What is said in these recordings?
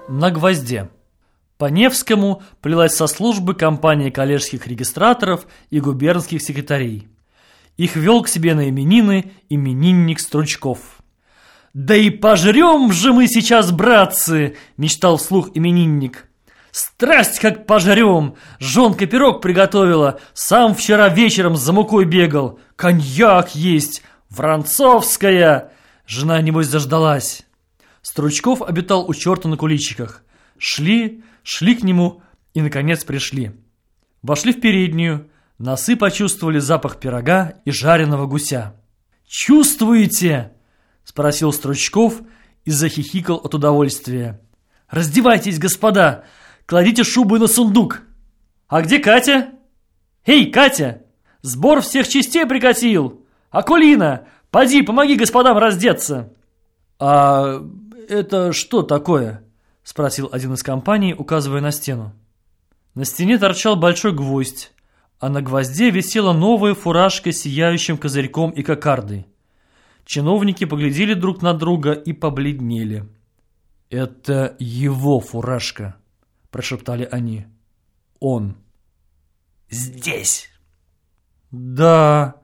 На гвозде. По Невскому плелась со службы компания коллежских регистраторов и губернских секретарей. Их вел к себе на именины именинник Стручков. «Да и пожрем же мы сейчас, братцы!» – мечтал вслух именинник. «Страсть как пожрем! Жонка пирог приготовила, сам вчера вечером за мукой бегал. Коньяк есть! Воронцовская!» Жена, небось, заждалась. Стручков обитал у черта на куличиках. Шли к нему и, наконец, пришли. Вошли в переднюю. Носы почувствовали запах пирога и жареного гуся. «Чувствуете?» – спросил Стручков и захихикал от удовольствия. «Раздевайтесь, господа! Кладите шубы на сундук!» «А где Катя?» «Эй, Катя! Сбор всех частей прикатил! Акулина, поди, помоги господам раздеться!» «А это что такое?» – спросил один из компаний, указывая на стену. На стене торчал большой гвоздь, а на гвозде висела новая фуражка с сияющим козырьком и кокардой. Чиновники поглядели друг на друга и побледнели. «Это его фуражка», – прошептали они. «Он здесь». «Да,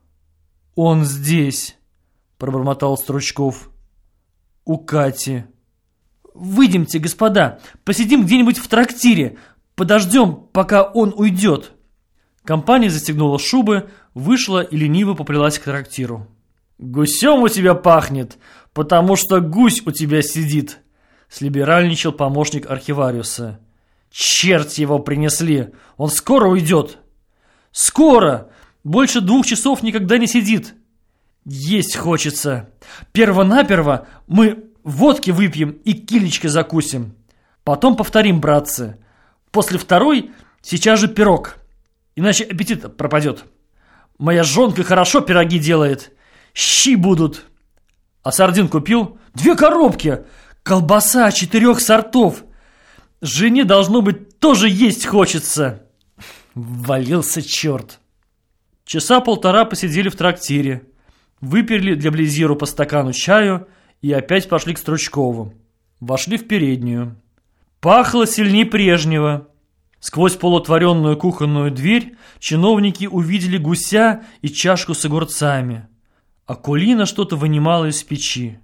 он здесь», – пробормотал Стручков. «У Кати». «Выйдемте, господа, посидим где-нибудь в трактире, подождем, пока он уйдет». Компания застегнула шубы, вышла и лениво поплелась к трактиру. «Гусем у тебя пахнет, потому что гусь у тебя сидит», – слиберальничал помощник архивариуса. «Черт его принесли, он скоро уйдет». «Скоро! Больше 2 часов никогда не сидит». «Есть хочется. Перво-наперво мы водки выпьем и килечкой закусим. Потом повторим, братцы. После второй сейчас же пирог, иначе аппетит пропадет. Моя жонка хорошо пироги делает. Щи будут. А сардин купил? 2 коробки. Колбаса 4 сортов. Жене, должно быть, тоже есть хочется». Ввалился черт. Часа полтора посидели в трактире. Выпили для Близиру по стакану чаю и опять пошли к Стручкову. Вошли в переднюю. Пахло сильнее прежнего. Сквозь полуотворенную кухонную дверь чиновники увидели гуся и чашку с огурцами. Акулина что-то вынимала из печи.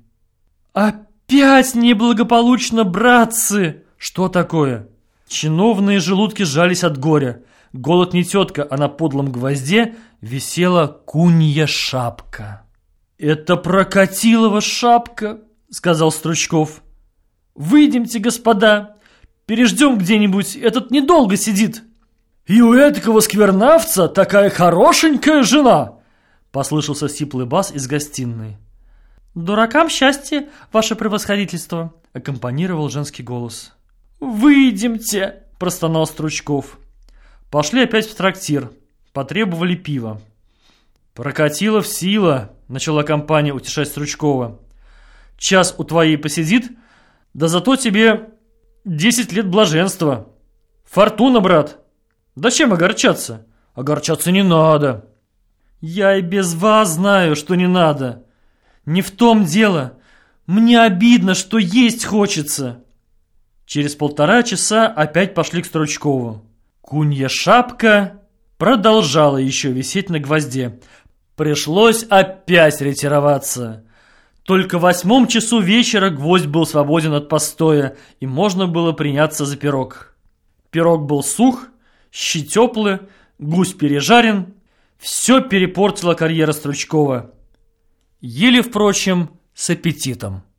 «Опять неблагополучно, братцы!» «Что такое?» Чиновные желудки сжались от горя. Голод не тетка, а на подлом гвозде висела кунья шапка. «Это Прокатилова шапка», — сказал Стручков. «Выйдемте, господа, переждем где-нибудь, этот недолго сидит». «И у этакого сквернавца такая хорошенькая жена», — послышался сиплый бас из гостиной. «Дуракам счастье, ваше превосходительство», — аккомпанировал женский голос. «Выйдемте», — простонал Стручков. Пошли опять в трактир, потребовали пива. «Прокатилов сила», — начала компания утешать Стручкова. «Час у твоей посидит, да зато тебе 10 лет блаженства. Фортуна, брат. Да чем огорчаться? Огорчаться не надо». «Я и без вас знаю, что не надо. Не в том дело. Мне обидно, что есть хочется». Через 1,5 часа опять пошли к Стручкову. Кунья шапка продолжала еще висеть на гвозде. Пришлось опять ретироваться. Только в 8 часу вечера гвоздь был свободен от постоя, и можно было приняться за пирог. Пирог был сух, щи теплые, гусь пережарен. Все перепортила карьера Стручкова. Ели, впрочем, с аппетитом.